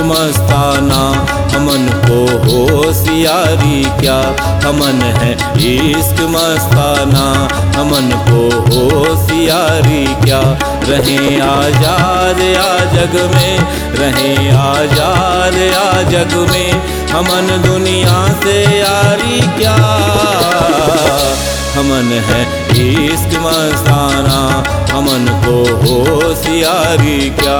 मस्ताना, हमन को होशियारी क्या। हमन है इश्क मस्ताना, हमन को होशियारी क्या। रहें आजाद या जग में, रहें आजाद या जग में, हमन दुनिया से यारी क्या। हमन है इश्क मस्ताना, हमन को होशियारी क्या।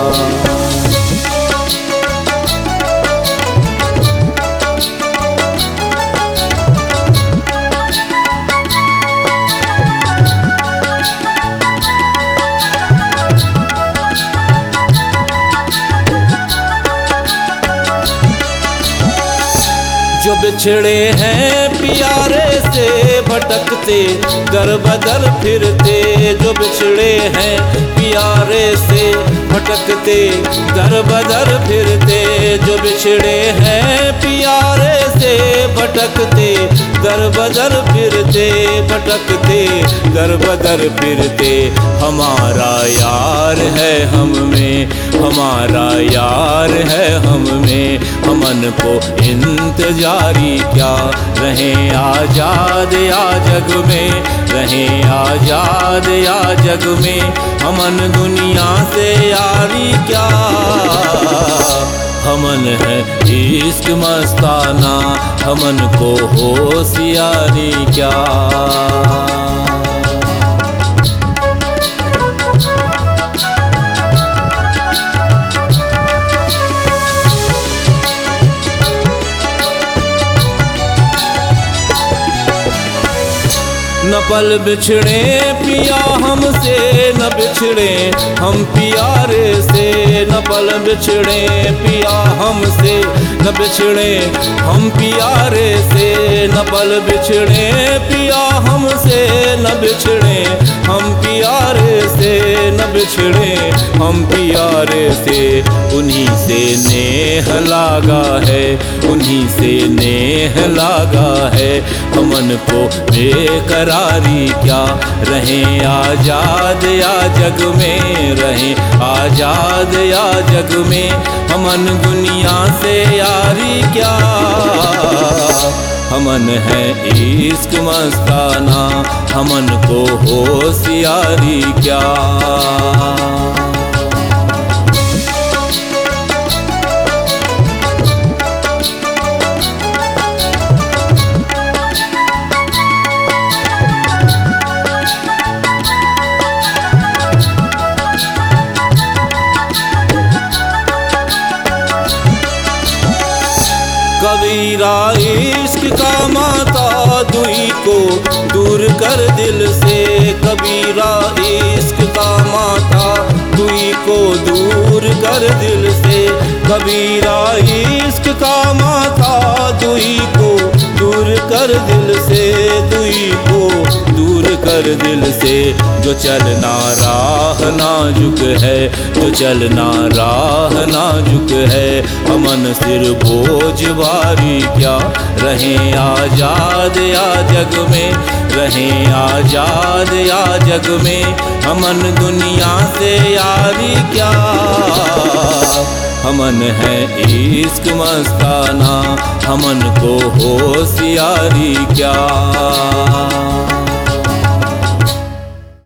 जो बिछड़े हैं प्यारे से भटकते, दर बदर फिरते। जो बिछड़े हैं प्यारे से भटकते, दर बदर फिरते। जो बिछड़े हैं प्यारे से भटकते, दर बदर फिरते, भटकते दर बदर फिरते। हमारा यार है हम में, हमारा यार है हम में, हमन को इंतजारी क्या। रहें आजाद या जग में, रहें आजाद या जग में, हमन दुनिया से यारी क्या। हमन है इश्क मस्ताना, हमन को होशियारी क्या। न पल बिछड़े पिया हमसे, न बिछड़े हम प्यारे से। न पल बिछड़े पिया हमसे, न बिछड़े हम प्यारे से। न पल बिछड़े पिया हमसे, न बिछड़े हम प्यारे से। न बिछड़े हम प्यारे से। उन्हीं से नेह लागा है, उन्हीं से नेह लागा है, हमन को बेकरारी क्या। रहें आजाद या जग में, रहें आजाद या जग में, हमन दुनिया से यारी क्या। हमन है इश्क मस्ताना, हमन को होशियारी क्या। कबीरा इश्क का माता दुई को दूर कर दिल से। कबीरा इश्क का माता दुई को दूर कर दिल से। कबीरा इश्क का माता दुई को दूर कर दिल से, दुई को दूर कर दिल से। जो चलना राह नाजुक है, जो चलना राह नाजुक है, हमन सिर बोझ भारी क्या। रहें आजाद या जग में, रहें आजाद या जग में, हमन दुनिया से यारी क्या। हमन है इश्क मस्ताना, हमन को होशियारी क्या।